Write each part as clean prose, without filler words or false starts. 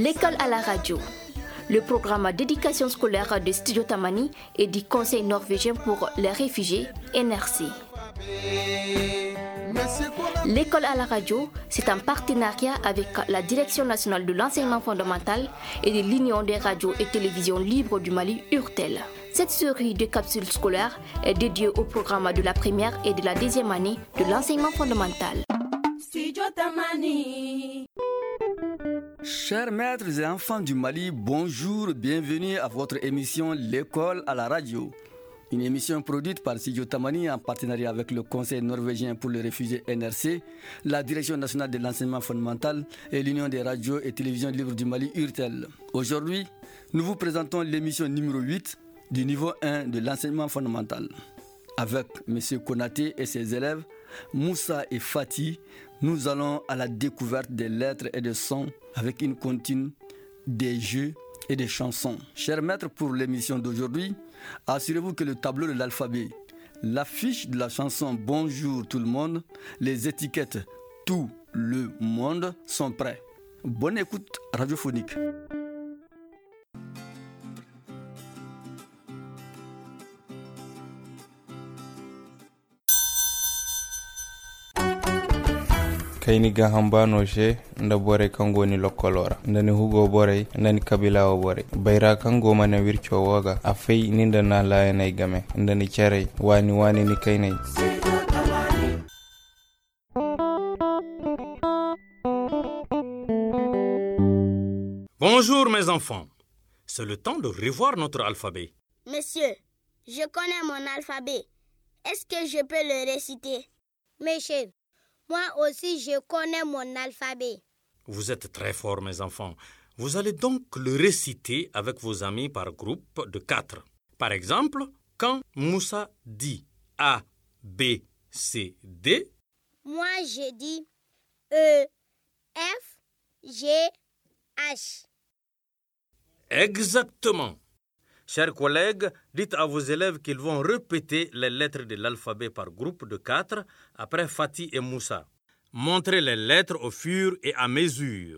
L'école à la radio, le programme d'éducation scolaire de Studio Tamani et du Conseil norvégien pour les réfugiés, NRC. L'école à la radio, c'est un partenariat avec la Direction nationale de l'enseignement fondamental et de l'Union des radios et télévisions libres du Mali, URTEL. Cette série de capsules scolaires est dédiée au programme de la première et de la deuxième année de l'enseignement fondamental. Studio Tamani. Chers maîtres et enfants du Mali, bonjour, bienvenue à votre émission L'école à la radio. Une émission produite par Studio Tamani en partenariat avec le Conseil norvégien pour les réfugiés NRC, la Direction nationale de l'enseignement fondamental et l'Union des radios et télévisions libres du Mali, URTEL. Aujourd'hui, nous vous présentons l'émission numéro 8 du niveau 1 de l'enseignement fondamental. Avec M. Konaté et ses élèves, Moussa et Fatih, nous allons à la découverte des lettres et des sons avec une comptine, des jeux et des chansons. Chers maîtres, pour l'émission d'aujourd'hui, assurez-vous que le tableau de l'alphabet, l'affiche de la chanson Bonjour tout le monde, les étiquettes Tout le monde sont prêts. Bonne écoute radiophonique. kayni ga hambano she nda bore kango ni lokkolora ndani hugo bore ndani kabila o bore bayra kango mana wircho woga afay ninda na layanay game ndani chare wani ni kaynay. Bonjour mes enfants, c'est le temps de revoir notre alphabet. Monsieur, je connais mon alphabet. Est-ce que je peux le réciter? Monsieur, moi aussi, je connais mon alphabet. Vous êtes très forts, mes enfants. Vous allez donc le réciter avec vos amis par groupe de 4. Par exemple, quand Moussa dit A, B, C, D, moi, je dis E, F, G, H. Exactement. Chers collègues, dites à vos élèves qu'ils vont répéter les lettres de l'alphabet par groupe de 4 après Fatih et Moussa. Montrez les lettres au fur et à mesure.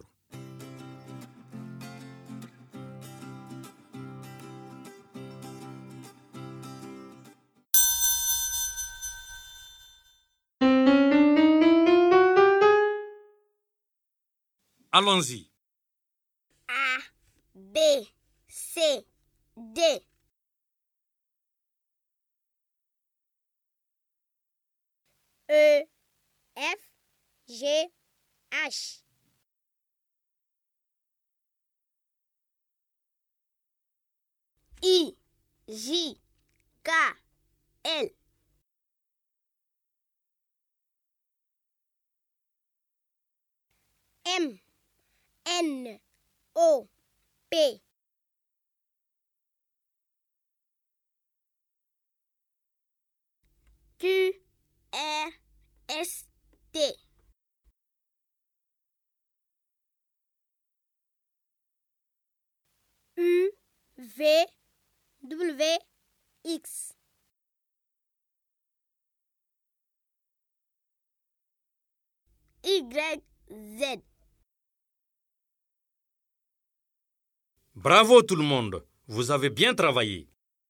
Allons-y. A, B, C, D. E, F, G, H. I, J, K, L. M, N, O, P. Q, R, S, T. U, V, W, X. Y, Z. Bravo tout le monde, vous avez bien travaillé.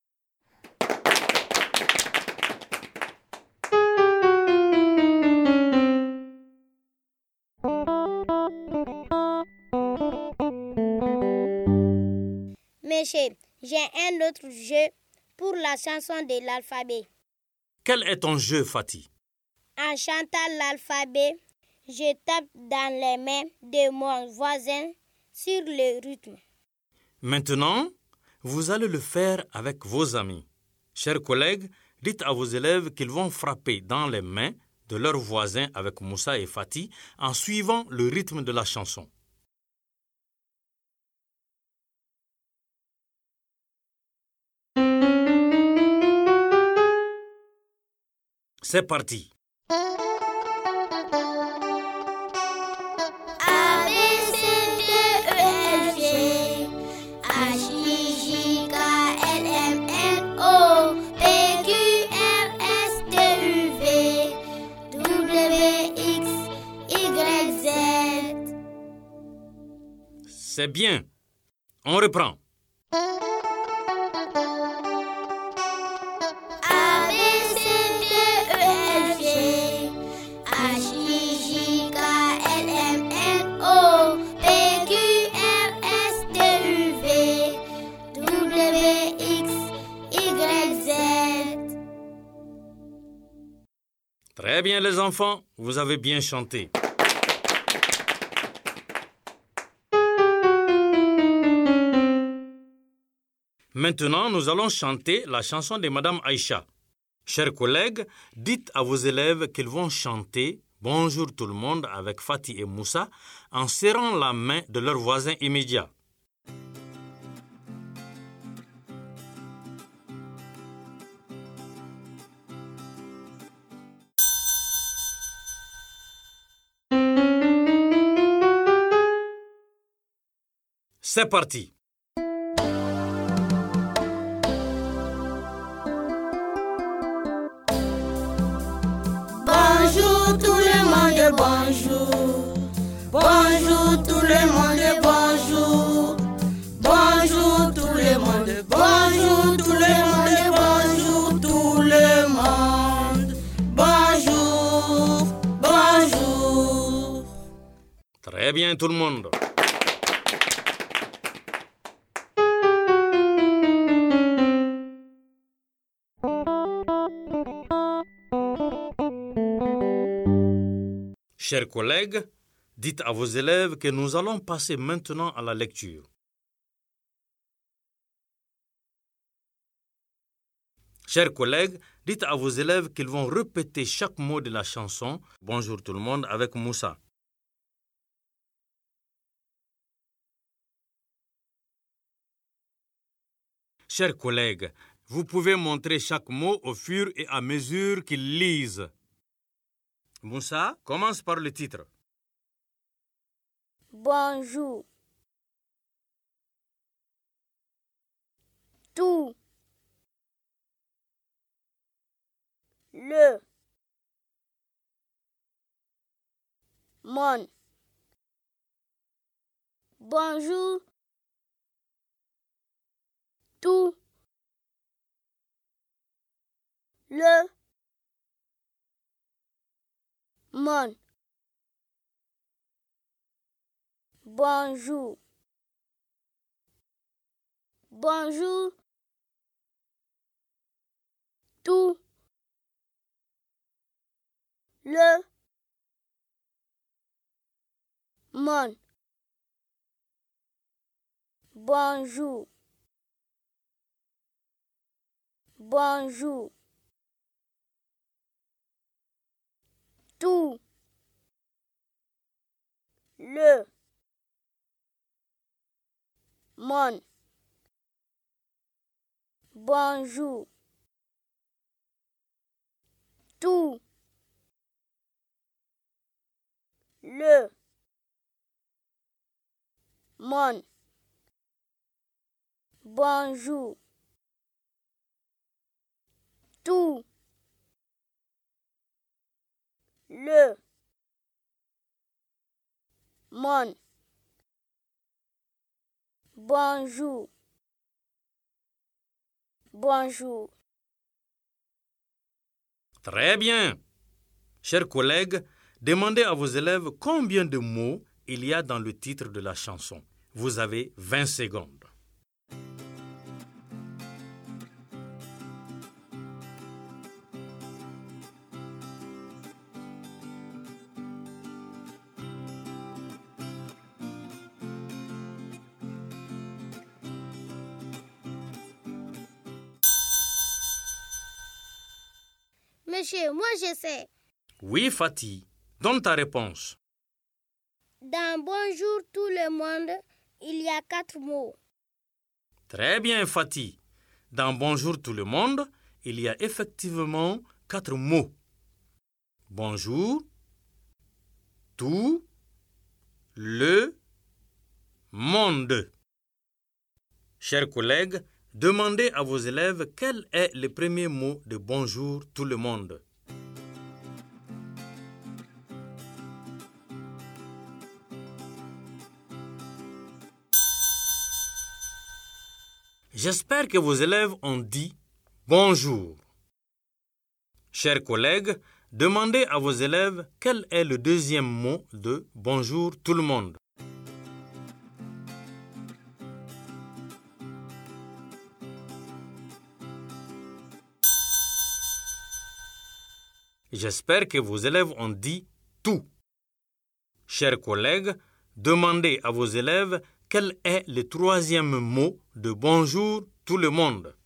Monsieur, j'ai un autre jeu pour la chanson de l'alphabet. Quel est ton jeu, Fatih? En chantant l'alphabet, je tape dans les mains de mon voisin sur le rythme. Maintenant, vous allez le faire avec vos amis. Chers collègues, dites à vos élèves qu'ils vont frapper dans les mains de leurs voisins avec Moussa et Fatih en suivant le rythme de la chanson. C'est parti. C'est bien. On reprend. A, B, C, D, E, F, G, H, I, J, K, L, M, N, O, P, Q, R, S, T, U, V, W, X, Y, Z. Très bien les enfants, vous avez bien chanté. Maintenant, nous allons chanter la chanson de Madame Aïcha. Chers collègues, dites à vos élèves qu'ils vont chanter « Bonjour tout le monde » avec Fatih et Moussa en serrant la main de leurs voisins immédiats. C'est parti. Bonjour tout le monde, bonjour. Bonjour tout le monde, bonjour. Bonjour tout le monde, bonjour tout le monde, bonjour tout le monde. Bonjour, bonjour. Très bien tout le monde. Chers collègues, dites à vos élèves que nous allons passer maintenant à la lecture. Chers collègues, dites à vos élèves qu'ils vont répéter chaque mot de la chanson « Bonjour tout le monde » avec Moussa. Chers collègues, vous pouvez montrer chaque mot au fur et à mesure qu'ils lisent. Moussa, commence par le titre. Bonjour. Tout. Le. Mon. Bonjour. Tout. Le. Mon. Bonjour. Bonjour. Tout. Le. Mon. Bonjour. Bonjour. Tout. Le. Mon. Bonjour. Tout. Le. Mon. Bonjour. Tout. Le. Mon. Bonjour. Bonjour. Très bien. Chers collègues, demandez à vos élèves combien de mots il y a dans le titre de la chanson. Vous avez 20 secondes. Monsieur, moi je sais. Oui, Fatih, donne ta réponse. Dans Bonjour tout le monde, il y a 4 mots. Très bien, Fatih. Dans Bonjour tout le monde, il y a effectivement 4 mots. Bonjour, tout, le, monde. Chers collègues, demandez à vos élèves quel est le premier mot de Bonjour tout le monde. J'espère que vos élèves ont dit bonjour. Chers collègues, demandez à vos élèves quel est le deuxième mot de bonjour tout le monde. J'espère que vos élèves ont dit tout. Chers collègues, demandez à vos élèves quel est le troisième mot de bonjour tout le monde.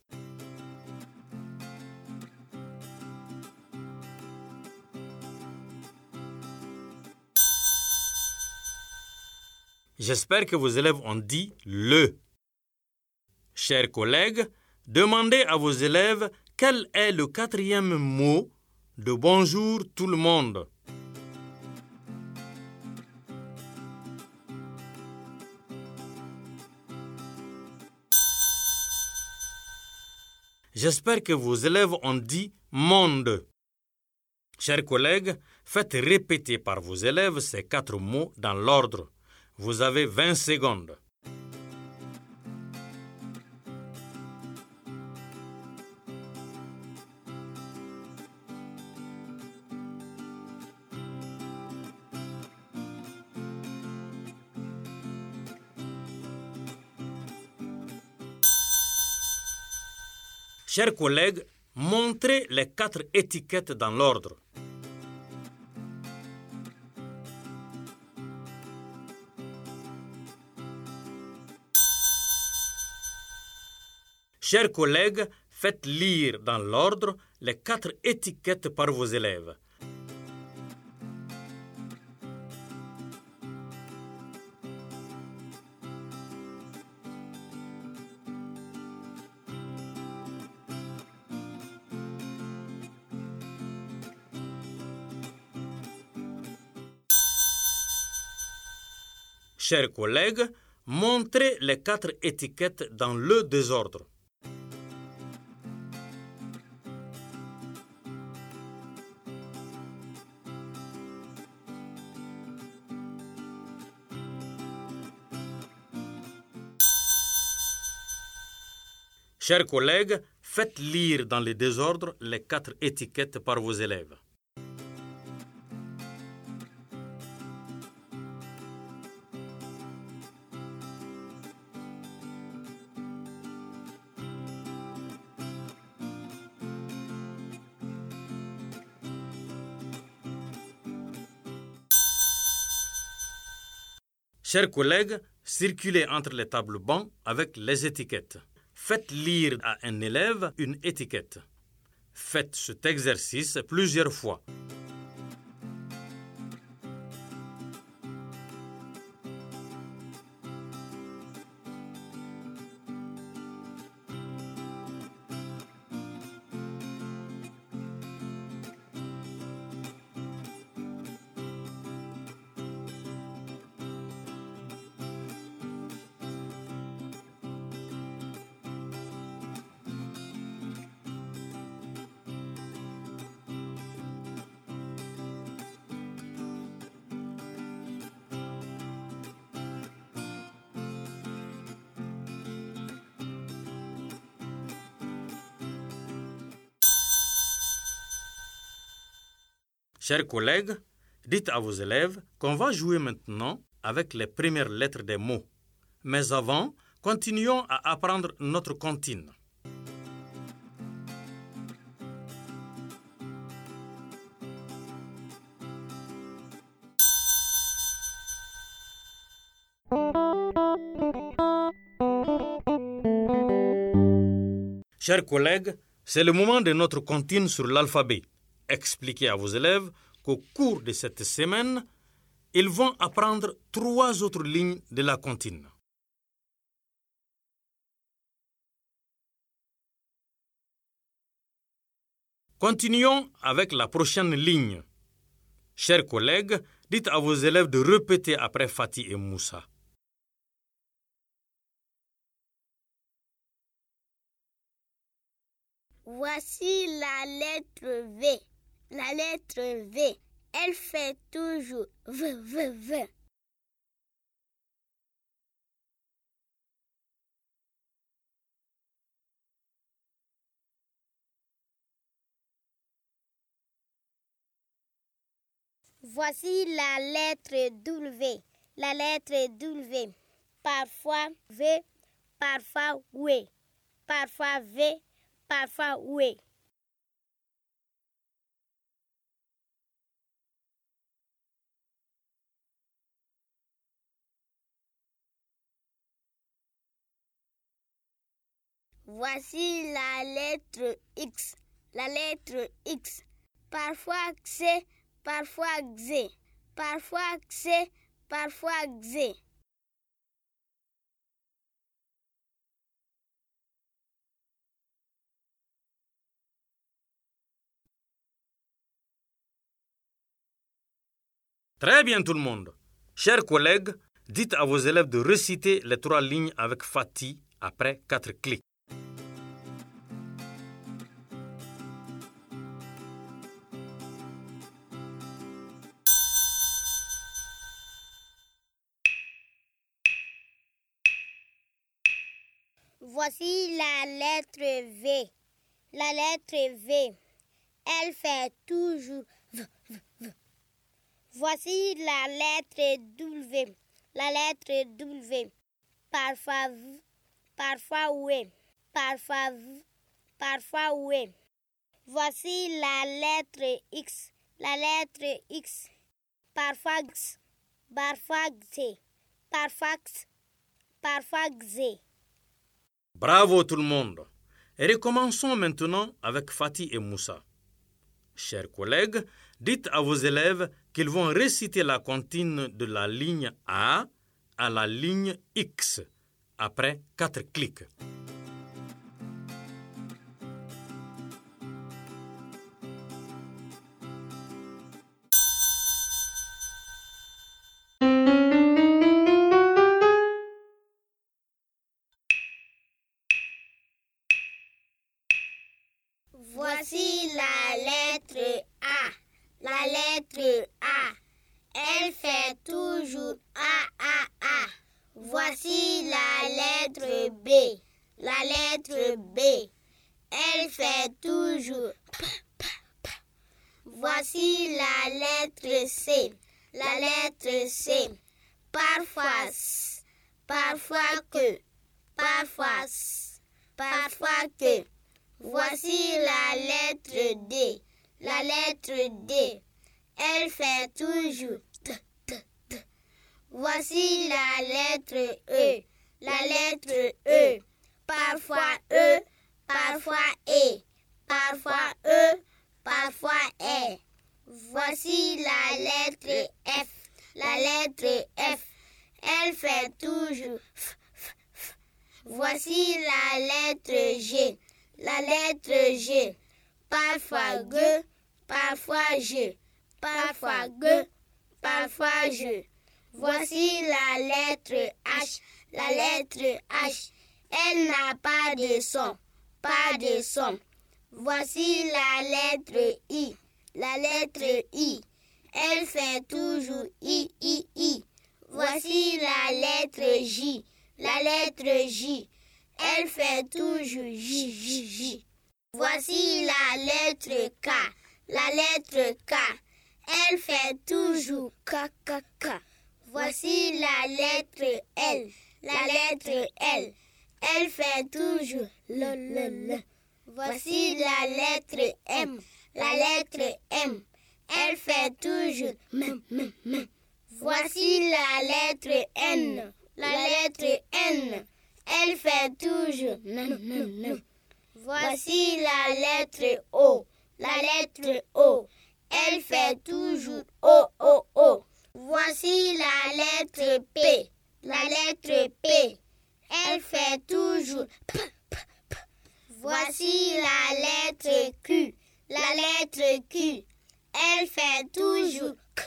J'espère que vos élèves ont dit le. Chers collègues, demandez à vos élèves quel est le quatrième mot de bonjour tout le monde. J'espère que vos élèves ont dit monde. Chers collègues, faites répéter par vos élèves ces 4 mots dans l'ordre. Vous avez 20 secondes. Chers collègues, montrez les 4 étiquettes dans l'ordre. Chers collègues, faites lire dans l'ordre les 4 étiquettes par vos élèves. Chers collègues, montrez les 4 étiquettes dans le désordre. Chers collègues, faites lire dans le désordre les 4 étiquettes par vos élèves. Chers collègues, circulez entre les tables bancs avec les étiquettes. Faites lire à un élève une étiquette. Faites cet exercice plusieurs fois. Chers collègues, dites à vos élèves qu'on va jouer maintenant avec les premières lettres des mots. Mais avant, continuons à apprendre notre comptine. Chers collègues, c'est le moment de notre comptine sur l'alphabet. Expliquez à vos élèves qu'au cours de cette semaine, ils vont apprendre 3 autres lignes de la comptine. Continuons avec la prochaine ligne. Chers collègues, dites à vos élèves de répéter après Fatih et Moussa. Voici la lettre V. La lettre V, elle fait toujours V, V, V. Voici la lettre W. La lettre W. Parfois V, parfois W. Parfois V, parfois W. Voici la lettre X. La lettre X. Parfois X, parfois X. Parfois X, parfois X. Très bien tout le monde. Chers collègues, dites à vos élèves de réciter les 3 lignes avec Fatih après 4 clics. Voici la lettre V. La lettre V. Elle fait toujours V, V, V. Voici la lettre W. La lettre W. Parfois V, parfois W. Parfois V, parfois W. Voici la lettre X. La lettre X. Parfois X, parfois X. Parfois X, parfois X. Bravo tout le monde. Et recommençons maintenant avec Fatih et Moussa. Chers collègues, dites à vos élèves qu'ils vont réciter la comptine de la ligne A à la ligne X après 4 clics. Voici la lettre A. La lettre A. Elle fait toujours A. Voici la lettre B. La lettre B. Elle fait toujours P. Voici la lettre C. La lettre C. Parfois S, parfois que, parfois S, parfois que. Voici la lettre D. La lettre D. Elle fait toujours T. Voici la lettre E. La lettre E. Parfois E, parfois E. Parfois E, parfois E. Voici la lettre F. La lettre F. Elle fait toujours F. Voici la lettre G. La lettre G. Parfois G, parfois G. Parfois G, parfois G. Voici la lettre H. La lettre H. Elle n'a pas de son. Pas de son. Voici la lettre I. La lettre I. Elle fait toujours I. Voici la lettre J. La lettre J. Elle fait toujours J. Voici la lettre K. La lettre K. Elle fait toujours K. Voici la lettre L. La lettre L. Elle fait toujours L. Voici la lettre M. La lettre M. Elle fait toujours M. Voici la lettre N. La lettre N. Elle fait toujours N. Voici la lettre O. La lettre O. Elle fait toujours O. Voici la lettre P. La lettre P. Elle fait toujours P. Voici la lettre Q. La lettre Q. Elle fait toujours K.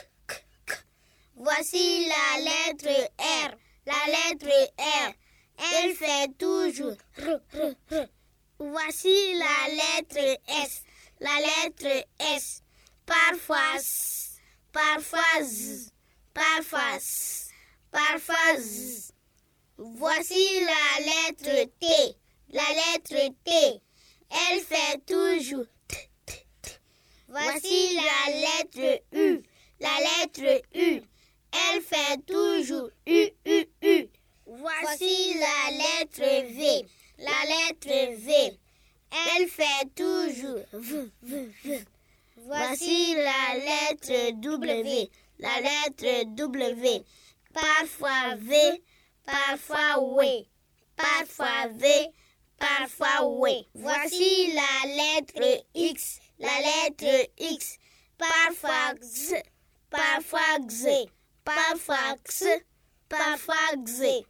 Voici la lettre R. La lettre R. Elle fait toujours R. Voici la lettre S. La lettre S. Parfois S. Parfois Z. Parfois S. Parfois Z. Voici la lettre T. La lettre T. Elle fait toujours T. Voici la lettre U. La lettre U. Elle fait toujours U, U, U. Voici la lettre V. La lettre V. Elle fait toujours V, V, V. Voici la lettre W. La lettre W. Parfois V, parfois W. Parfois V, parfois W. Voici la lettre X. La lettre X. Parfois X, parfois X. Parfois X, parfois X.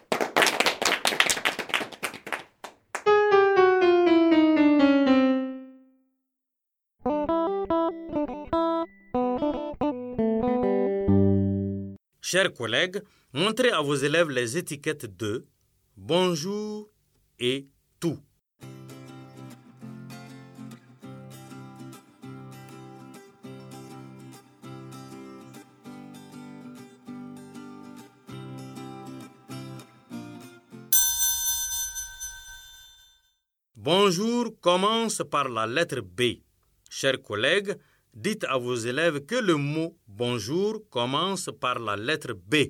Chers collègues, montrez à vos élèves les étiquettes de bonjour et tout. Bonjour commence par la lettre B. Chers collègues, dites à vos élèves que le mot bonjour commence par la lettre B.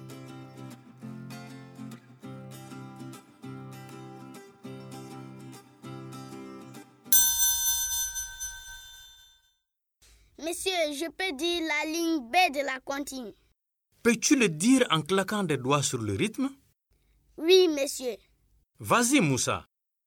Monsieur, je peux dire la ligne B de la comptine. Peux-tu le dire en claquant des doigts sur le rythme? Oui, monsieur. Vas-y, Moussa.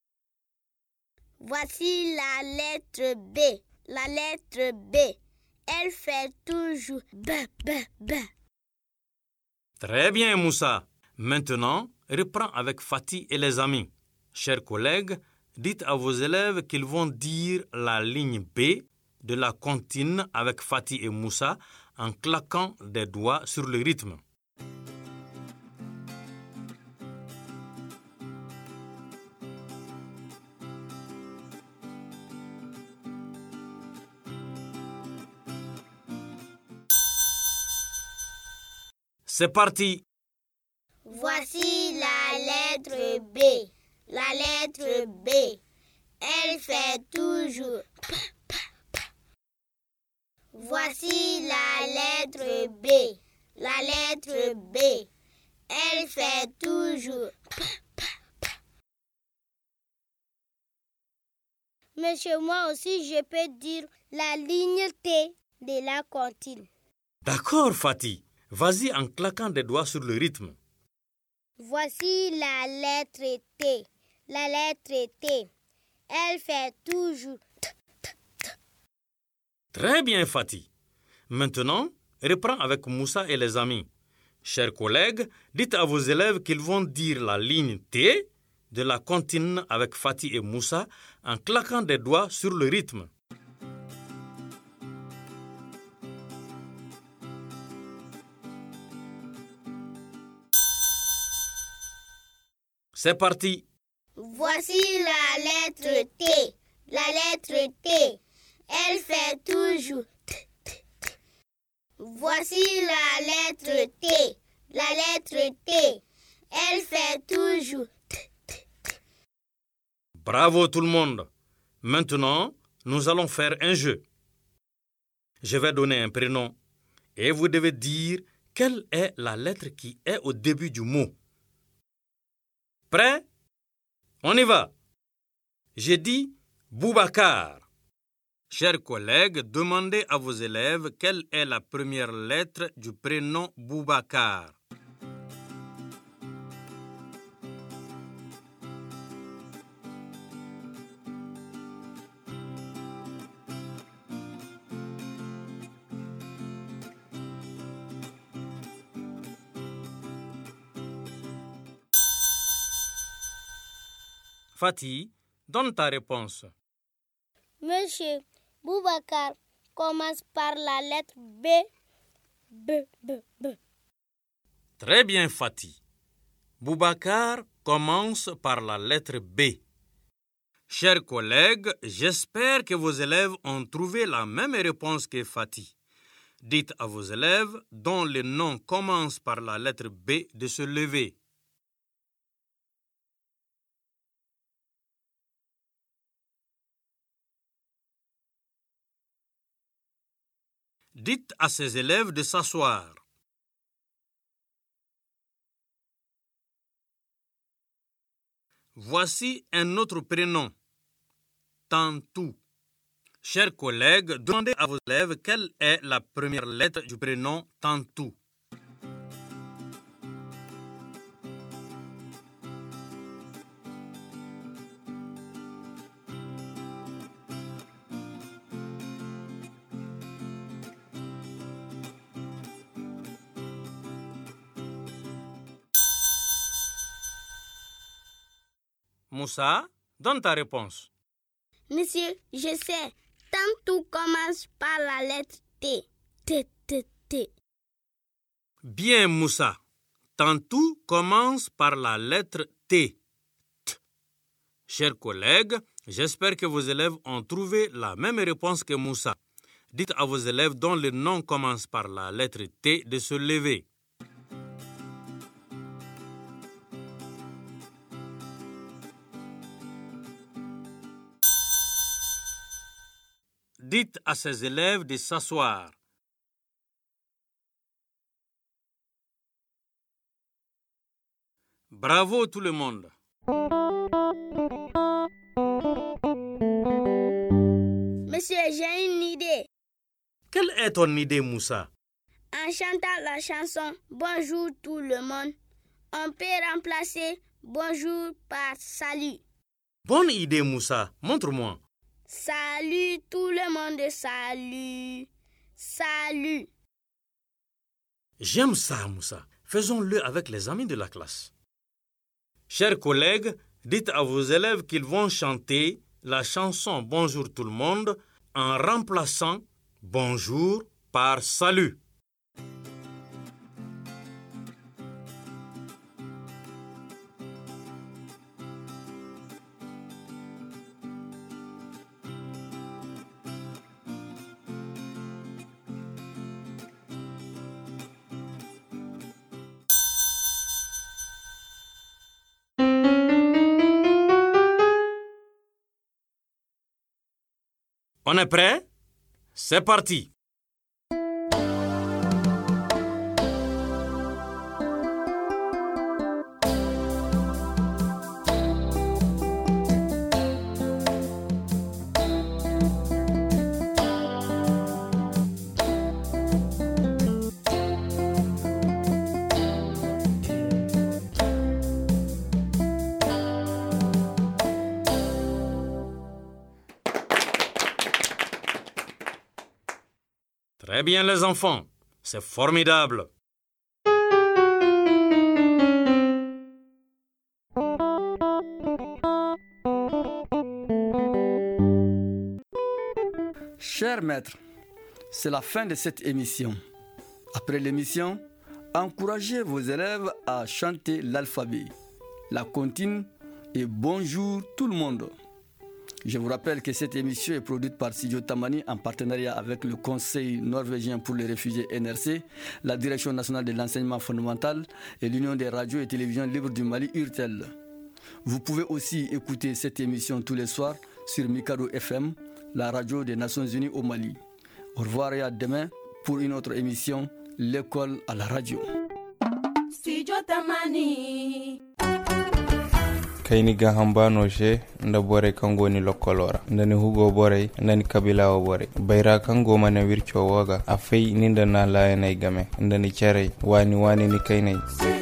Voici la lettre B. La lettre B. Elle fait toujours B, B, B. Très bien, Moussa. Maintenant, reprends avec Fatih et les amis. Chers collègues, dites à vos élèves qu'ils vont dire la ligne B de la comptine avec Fatih et Moussa en claquant des doigts sur le rythme. C'est parti. Voici la lettre B. La lettre B. Elle fait toujours P, P, P. Voici la lettre B. La lettre B. Elle fait toujours P, P, P. Monsieur, moi aussi, je peux dire la ligne T de la comptine. D'accord, Fatih. Vas-y en claquant des doigts sur le rythme. Voici la lettre T. La lettre T. Elle fait toujours T, T, T. Très bien, Fatih. Maintenant, reprends avec Moussa et les amis. Chers collègues, dites à vos élèves qu'ils vont dire la ligne T de la comptine avec Fatih et Moussa en claquant des doigts sur le rythme. C'est parti. Voici la lettre T. La lettre T. Elle fait toujours T, T, T. Voici la lettre T. La lettre T. Elle fait toujours T, T, T. Bravo tout le monde. Maintenant, nous allons faire un jeu. Je vais donner un prénom et vous devez dire quelle est la lettre qui est au début du mot. Prêt? On y va. J'ai dit Boubacar. Chers collègues, demandez à vos élèves quelle est la première lettre du prénom Boubacar. Fatih, donne ta réponse. Monsieur, Boubacar commence par la lettre B. B, B, B. Très bien, Fatih. Boubacar commence par la lettre B. Chers collègues, j'espère que vos élèves ont trouvé la même réponse que Fatih. Dites à vos élèves dont le nom commence par la lettre B de se lever. Dites à ses élèves de s'asseoir. Voici un autre prénom. Tantou. Chers collègues, demandez à vos élèves quelle est la première lettre du prénom Tantou. Moussa, donne ta réponse. Monsieur, je sais. Tantou commence par la lettre T. T, T, T. Bien, Moussa. Tantou commence par la lettre T. T. Chers collègues, j'espère que vos élèves ont trouvé la même réponse que Moussa. Dites à vos élèves dont le nom commence par la lettre T de se lever. Dites à ses élèves de s'asseoir. Bravo tout le monde. Monsieur, j'ai une idée. Quelle est ton idée, Moussa? En chantant la chanson Bonjour tout le monde, on peut remplacer bonjour par salut. Bonne idée, Moussa. Montre-moi. Salut tout le monde, salut, salut. J'aime ça, Moussa. Faisons-le avec les amis de la classe. Chers collègues, dites à vos élèves qu'ils vont chanter la chanson Bonjour tout le monde en remplaçant bonjour par salut. On est prêt? C'est parti! Très bien les enfants, c'est formidable. Chers maîtres, c'est la fin de cette émission. Après l'émission, encouragez vos élèves à chanter l'alphabet, la comptine et bonjour tout le monde. Je vous rappelle que cette émission est produite par Studio Tamani en partenariat avec le Conseil norvégien pour les réfugiés NRC, la Direction nationale de l'enseignement fondamental et l'Union des radios et télévisions libres du Mali, URTEL. Vous pouvez aussi écouter cette émission tous les soirs sur Mikado FM, la radio des Nations Unies au Mali. Au revoir et à demain pour une autre émission, L'école à la radio. Studio Tamani. kayni ga hambano she nda bore kango ni lokkolora ndani hugo bore ndani kabila o bore bayra kango mane wircho woga afei ninda na laye nay game ndani chare wani ni kaynay